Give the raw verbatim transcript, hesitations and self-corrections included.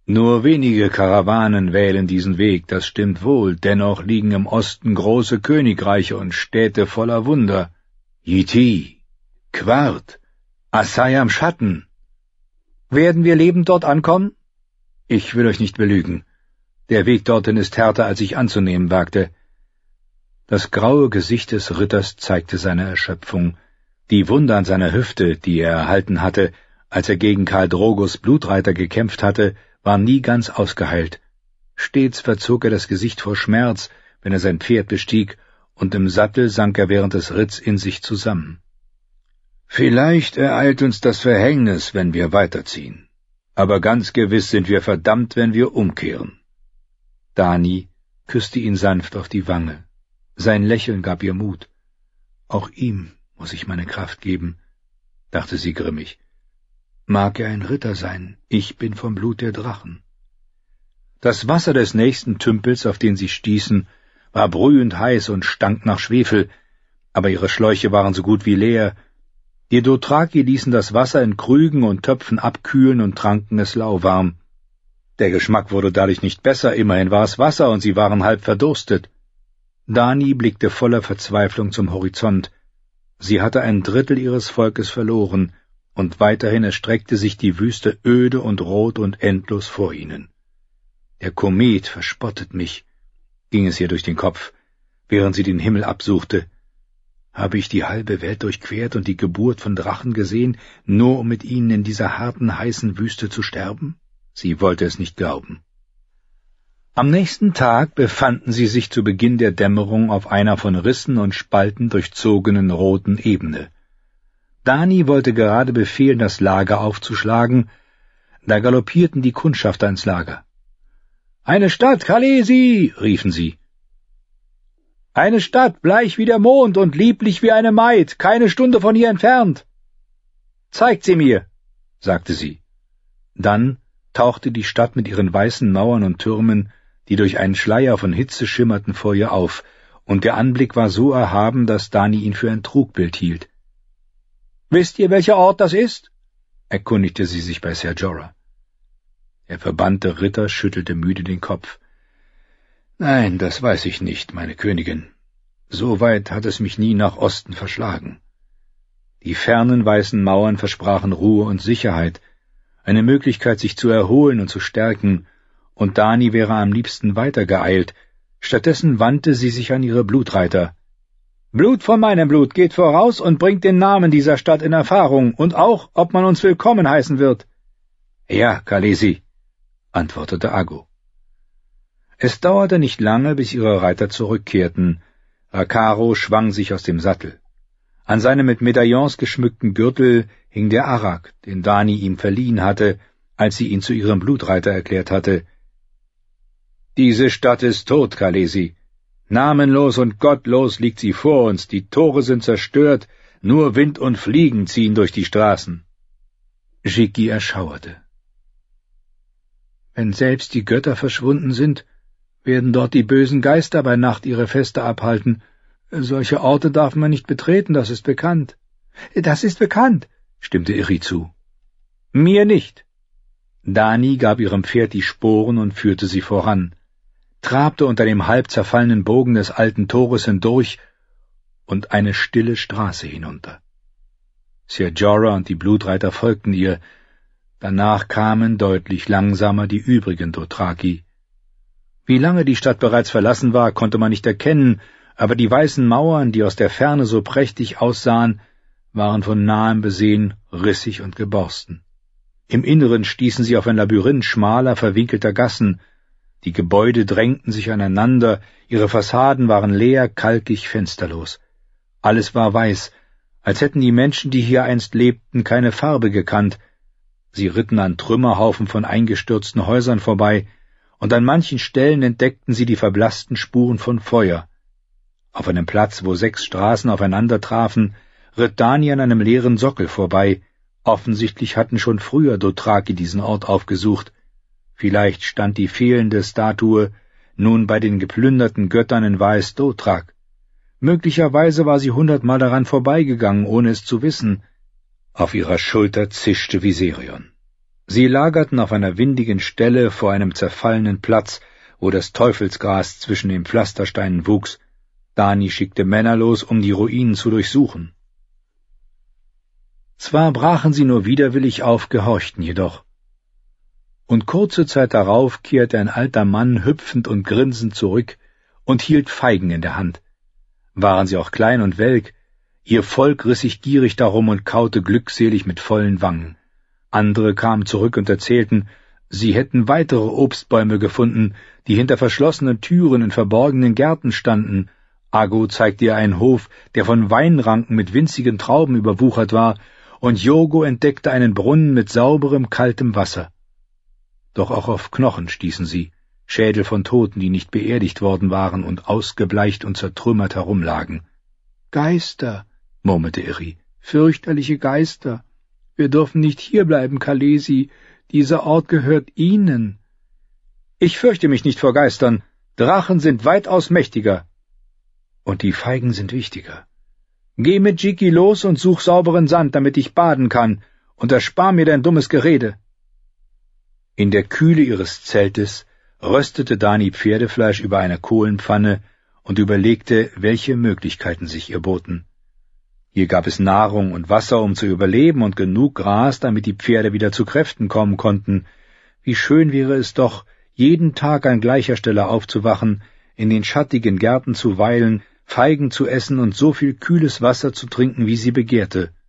Nur wenige Karawanen wählen diesen Weg, das stimmt wohl, dennoch liegen im Osten große Königreiche und Städte voller Wunder. Yiti, Quart, Assai am Schatten. Werden wir lebend dort ankommen? Ich will euch nicht belügen. Der Weg dorthin ist härter, als ich anzunehmen wagte. Das graue Gesicht des Ritters zeigte seine Erschöpfung. Die Wunde an seiner Hüfte, die er erhalten hatte, als er gegen Khal Drogos Blutreiter gekämpft hatte, war nie ganz ausgeheilt. Stets verzog er das Gesicht vor Schmerz, wenn er sein Pferd bestieg, und im Sattel sank er während des Ritts in sich zusammen. Vielleicht ereilt uns das Verhängnis, wenn wir weiterziehen. Aber ganz gewiss sind wir verdammt, wenn wir umkehren. Dani küsste ihn sanft auf die Wange. Sein Lächeln gab ihr Mut. Auch ihm muss ich meine Kraft geben, dachte sie grimmig. Mag er ein Ritter sein, ich bin vom Blut der Drachen. Das Wasser des nächsten Tümpels, auf den sie stießen, war brühend heiß und stank nach Schwefel, aber ihre Schläuche waren so gut wie leer. Die Dothraki ließen das Wasser in Krügen und Töpfen abkühlen und tranken es lauwarm. Der Geschmack wurde dadurch nicht besser, immerhin war es Wasser und sie waren halb verdurstet. Dani blickte voller Verzweiflung zum Horizont. Sie hatte ein Drittel ihres Volkes verloren, und weiterhin erstreckte sich die Wüste öde und rot und endlos vor ihnen. Der Komet verspottet mich, ging es ihr durch den Kopf, während sie den Himmel absuchte. Habe ich die halbe Welt durchquert und die Geburt von Drachen gesehen, nur um mit ihnen in dieser harten, heißen Wüste zu sterben? Sie wollte es nicht glauben. Am nächsten Tag befanden sie sich zu Beginn der Dämmerung auf einer von Rissen und Spalten durchzogenen roten Ebene. Dani wollte gerade befehlen, das Lager aufzuschlagen, da galoppierten die Kundschafter ins Lager. »Eine Stadt, Khaleesi!« riefen sie. »Eine Stadt, bleich wie der Mond und lieblich wie eine Maid, keine Stunde von hier entfernt!« »Zeigt sie mir«, sagte sie. Dann tauchte die Stadt mit ihren weißen Mauern und Türmen, die durch einen Schleier von Hitze schimmerten, vor ihr auf, und der Anblick war so erhaben, dass Dani ihn für ein Trugbild hielt. »Wisst ihr, welcher Ort das ist?« erkundigte sie sich bei Ser Jorah. Der verbannte Ritter schüttelte müde den Kopf. »Nein, das weiß ich nicht, meine Königin. So weit hat es mich nie nach Osten verschlagen. Die fernen weißen Mauern versprachen Ruhe und Sicherheit, eine Möglichkeit, sich zu erholen und zu stärken, und Dani wäre am liebsten weitergeeilt. Stattdessen wandte sie sich an ihre Blutreiter. »Blut von meinem Blut geht voraus und bringt den Namen dieser Stadt in Erfahrung, und auch, ob man uns willkommen heißen wird.« »Ja, Khaleesi«, antwortete Aggo. Es dauerte nicht lange, bis ihre Reiter zurückkehrten. Rakaro schwang sich aus dem Sattel. An seinem mit Medaillons geschmückten Gürtel hing der Arak, den Dani ihm verliehen hatte, als sie ihn zu ihrem Blutreiter erklärt hatte. »Diese Stadt ist tot, Khaleesi. Namenlos und gottlos liegt sie vor uns, die Tore sind zerstört, nur Wind und Fliegen ziehen durch die Straßen.« Jiki erschauerte. »Wenn selbst die Götter verschwunden sind, werden dort die bösen Geister bei Nacht ihre Feste abhalten. Solche Orte darf man nicht betreten, das ist bekannt.« »Das ist bekannt«, stimmte Irri zu. »Mir nicht.« Dani gab ihrem Pferd die Sporen und führte sie voran, trabte unter dem halb zerfallenen Bogen des alten Tores hindurch und eine stille Straße hinunter. Ser Jorah und die Blutreiter folgten ihr, danach kamen deutlich langsamer die übrigen Dothraki. Wie lange die Stadt bereits verlassen war, konnte man nicht erkennen, aber die weißen Mauern, die aus der Ferne so prächtig aussahen, waren von nahem besehen rissig und geborsten. Im Inneren stießen sie auf ein Labyrinth schmaler, verwinkelter Gassen. Die Gebäude drängten sich aneinander, ihre Fassaden waren leer, kalkig, fensterlos. Alles war weiß, als hätten die Menschen, die hier einst lebten, keine Farbe gekannt. Sie ritten an Trümmerhaufen von eingestürzten Häusern vorbei, und an manchen Stellen entdeckten sie die verblassten Spuren von Feuer. Auf einem Platz, wo sechs Straßen aufeinander trafen, ritt Dani an einem leeren Sockel vorbei. Offensichtlich hatten schon früher Dothraki diesen Ort aufgesucht. Vielleicht stand die fehlende Statue nun bei den geplünderten Göttern in Vaes Dothrak. Möglicherweise war sie hundertmal daran vorbeigegangen, ohne es zu wissen. Auf ihrer Schulter zischte Viserion. Sie lagerten auf einer windigen Stelle vor einem zerfallenen Platz, wo das Teufelsgras zwischen den Pflastersteinen wuchs. Dani schickte Männer los, um die Ruinen zu durchsuchen. Zwar brachen sie nur widerwillig auf, gehorchten jedoch. Und kurze Zeit darauf kehrte ein alter Mann hüpfend und grinsend zurück und hielt Feigen in der Hand. Waren sie auch klein und welk, ihr Volk riss sich gierig darum und kaute glückselig mit vollen Wangen. Andere kamen zurück und erzählten, sie hätten weitere Obstbäume gefunden, die hinter verschlossenen Türen in verborgenen Gärten standen. Ago zeigte ihr einen Hof, der von Weinranken mit winzigen Trauben überwuchert war, und Yogo entdeckte einen Brunnen mit sauberem, kaltem Wasser. Doch auch auf Knochen stießen sie, Schädel von Toten, die nicht beerdigt worden waren und ausgebleicht und zertrümmert herumlagen. »Geister«, murmelte Eri, »fürchterliche Geister. Wir dürfen nicht hierbleiben, Khaleesi. Dieser Ort gehört ihnen.« »Ich fürchte mich nicht vor Geistern. Drachen sind weitaus mächtiger.« »Und die Feigen sind wichtiger. Geh mit Jiki los und such sauberen Sand, damit ich baden kann, und erspar mir dein dummes Gerede.« In der Kühle ihres Zeltes röstete Dani Pferdefleisch über einer Kohlenpfanne und überlegte, welche Möglichkeiten sich ihr boten. Hier gab es Nahrung und Wasser, um zu überleben, und genug Gras, damit die Pferde wieder zu Kräften kommen konnten. Wie schön wäre es doch, jeden Tag an gleicher Stelle aufzuwachen, in den schattigen Gärten zu weilen, Feigen zu essen und so viel kühles Wasser zu trinken, wie sie begehrte.